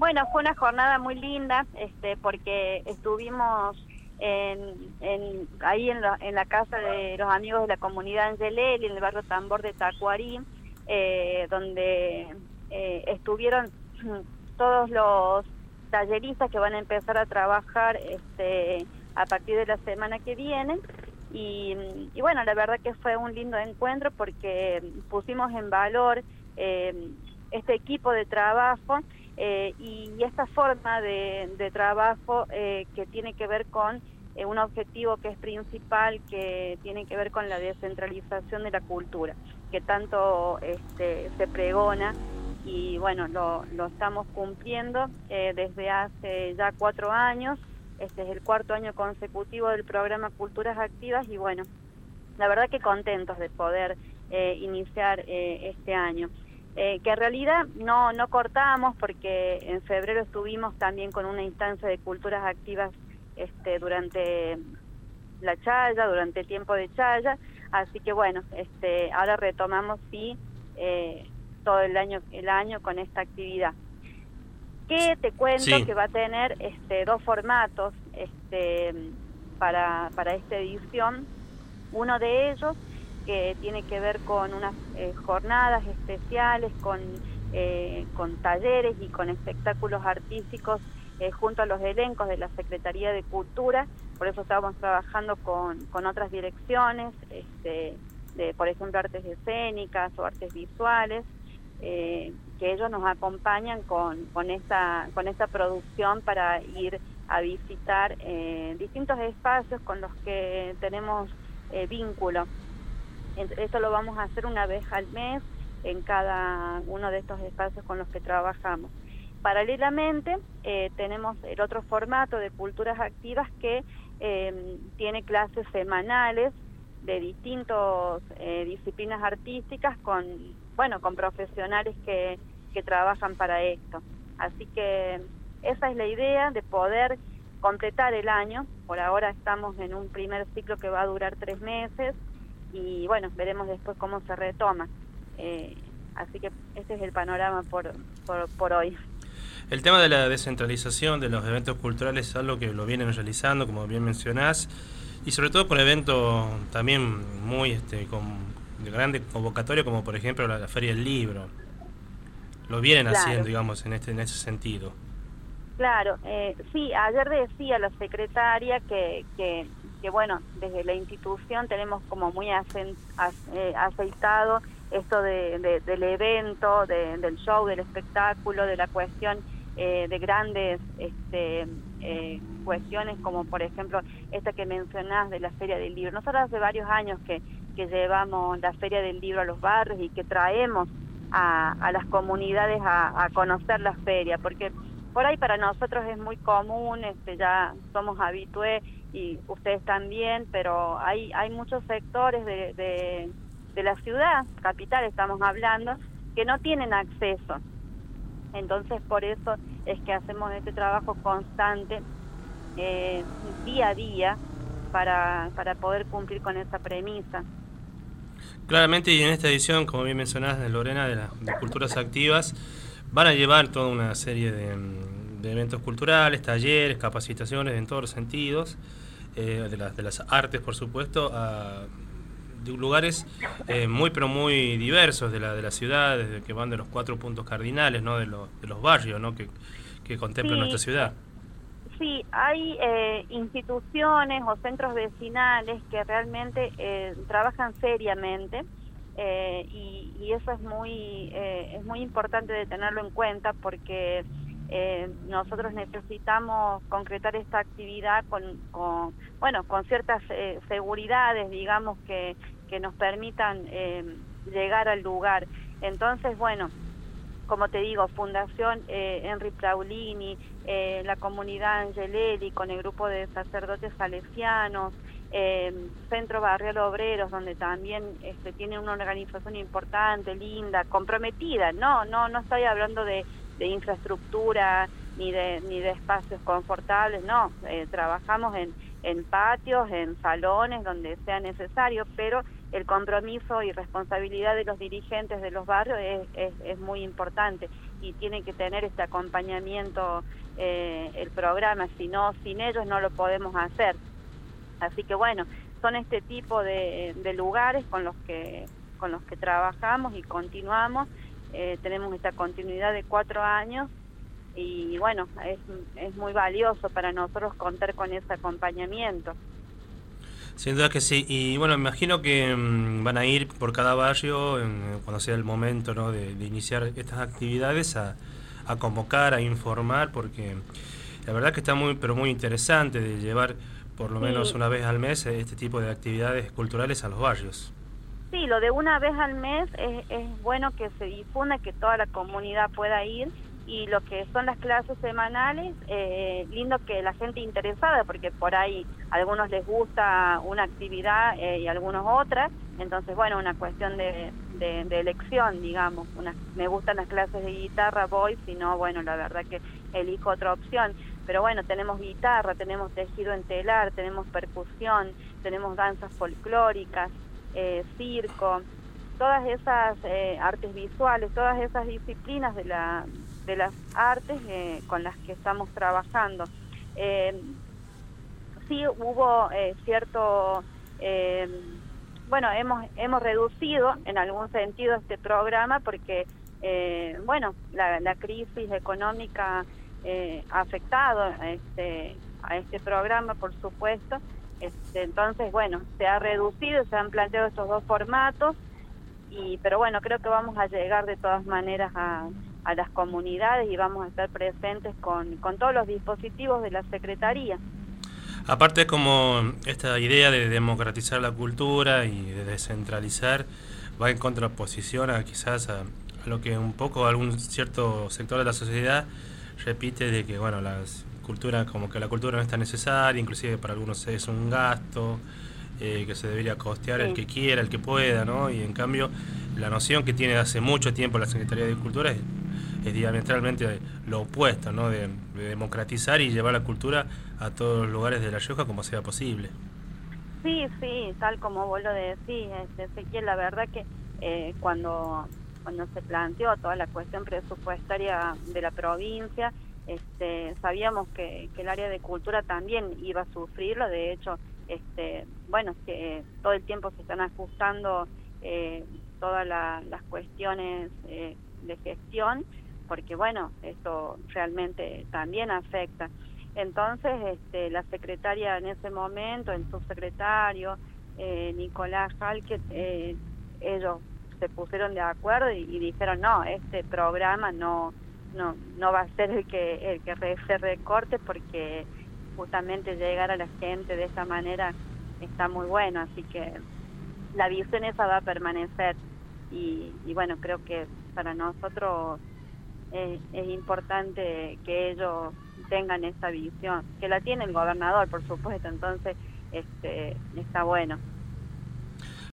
Bueno, fue una jornada muy linda, porque estuvimos ahí en la casa de los amigos de la comunidad Angelelli, en el barrio Tambor de Tacuarí, donde estuvieron todos los talleristas que van a empezar a trabajar a partir de la semana que viene. Y bueno, la verdad que fue un lindo encuentro porque pusimos en valor este equipo de trabajo y esta forma de trabajo que tiene que ver con un objetivo que es principal, que tiene que ver con la descentralización de la cultura, que tanto se pregona, y bueno, lo estamos cumpliendo desde hace ya 4 años. Este es el 4º año consecutivo del programa Culturas Activas y bueno, la verdad que contentos de poder iniciar este año. Que en realidad no cortamos, porque en febrero estuvimos también con una instancia de Culturas Activas durante la chaya, durante el tiempo de chaya, así que bueno, ahora retomamos todo el año con esta actividad. Que te cuento Sí. que va a tener 2 formatos para esta edición. Uno de ellos que tiene que ver con unas jornadas especiales, con talleres y con espectáculos artísticos junto a los elencos de la Secretaría de Cultura. Por eso estamos trabajando con otras direcciones, por ejemplo, artes escénicas o artes visuales, que ellos nos acompañan con esta producción para ir a visitar distintos espacios con los que tenemos vínculo. Esto lo vamos a hacer una vez al mes en cada uno de estos espacios con los que trabajamos. Paralelamente tenemos el otro formato de Culturas Activas que tiene clases semanales de distintas disciplinas artísticas con profesionales que trabajan para esto. Así que esa es la idea, de poder completar el año. Por ahora estamos en un primer ciclo que va a durar 3 meses y bueno, veremos después cómo se retoma. Así que este es el panorama por hoy. El tema de la descentralización de los eventos culturales es algo que lo vienen realizando, como bien mencionás, y sobre todo con eventos también muy de grande convocatoria, como por ejemplo la Feria del Libro. Lo vienen haciendo, digamos, en ese sentido. Claro, sí, ayer decía la secretaria que bueno, desde la institución tenemos como muy aceitado esto del evento, del show, del espectáculo, de la cuestión de grandes cuestiones, como por ejemplo esta que mencionás de la Feria del Libro. Nosotros hace varios años que llevamos la Feria del Libro a los barrios y que traemos a las comunidades a conocer la feria, porque por ahí para nosotros es muy común, ya somos habitués y ustedes también, pero hay muchos sectores de la ciudad, capital estamos hablando, que no tienen acceso. Entonces por eso es que hacemos este trabajo constante, día a día, para poder cumplir con esa premisa. Claramente, y en esta edición, como bien mencionás, Lorena, de Culturas Activas, van a llevar toda una serie de eventos culturales, talleres, capacitaciones en todos los sentidos, de las artes, por supuesto, de lugares pero muy diversos de la ciudad, desde que van de los 4 puntos cardinales, ¿no? de los barrios, ¿no? que contemplan nuestra ciudad. Sí, hay instituciones o centros vecinales que realmente trabajan seriamente y eso es muy importante de tenerlo en cuenta, porque nosotros necesitamos concretar esta actividad con ciertas seguridades, digamos, que nos permitan llegar al lugar. Entonces, bueno, como te digo, Fundación Henry Praulini, la comunidad Angelelli con el grupo de sacerdotes salesianos, Centro Barrial Obreros, donde también tiene una organización importante, linda, comprometida. No estoy hablando de infraestructura ni de espacios confortables, no, trabajamos en patios, en salones, donde sea necesario, pero el compromiso y responsabilidad de los dirigentes de los barrios es muy importante. y tiene que tener este acompañamiento el programa, si no, sin ellos no lo podemos hacer. Así que bueno, son este tipo de lugares con los que trabajamos y continuamos. Tenemos esta continuidad de 4 años y bueno, es muy valioso para nosotros contar con ese acompañamiento. Sin duda que sí. Y bueno, me imagino que van a ir por cada barrio cuando sea el momento, ¿no?, de iniciar estas actividades a convocar, a informar, porque la verdad que está pero muy interesante de llevar por lo menos una vez al mes este tipo de actividades culturales a los barrios. Sí, lo de una vez al mes es bueno que se difunda, que toda la comunidad pueda ir, y lo que son las clases semanales, lindo que la gente interesada, porque por ahí a algunos les gusta una actividad y a algunos otras, entonces bueno, una cuestión de elección, digamos. Me gustan las clases de guitarra, voy, si no, bueno, la verdad que elijo otra opción. Pero bueno, tenemos guitarra, tenemos tejido en telar, tenemos percusión, tenemos danzas folclóricas, circo, todas esas artes visuales, todas esas disciplinas de las artes con las que estamos trabajando. Sí hubo cierto, bueno, hemos reducido en algún sentido este programa porque, bueno, la crisis económica ha afectado a este programa, por supuesto. Entonces, bueno, se ha reducido, se han planteado estos 2 formatos, pero bueno, creo que vamos a llegar de todas maneras a las comunidades y vamos a estar presentes con todos los dispositivos de la Secretaría. Aparte, como esta idea de democratizar la cultura y de descentralizar va en contraposición a quizás a lo que un poco algún cierto sector de la sociedad repite, de que bueno, como que la cultura no es tan necesaria, inclusive para algunos es un gasto que se debería costear el que quiera, el que pueda, ¿no? Y en cambio la noción que tiene hace mucho tiempo la Secretaría de Cultura es diametralmente lo opuesto, ¿no?, de democratizar y llevar la cultura a todos los lugares de La Rioja como sea posible. Sí, tal como vos lo decís, Ezequiel, la verdad que cuando se planteó toda la cuestión presupuestaria de la provincia, sabíamos que el área de cultura también iba a sufrirlo. De hecho, bueno, que todo el tiempo se están ajustando todas las cuestiones de gestión, porque bueno, esto realmente también afecta. Entonces, la secretaria en ese momento, el subsecretario, Nicolás Jalque, ellos se pusieron de acuerdo y dijeron, no, este programa no va a ser el que se recorte, porque justamente llegar a la gente de esta manera está muy bueno. Así que la visión esa va a permanecer y bueno, creo que para nosotros es importante que ellos tengan esa visión, que la tiene el gobernador, por supuesto. Entonces está bueno.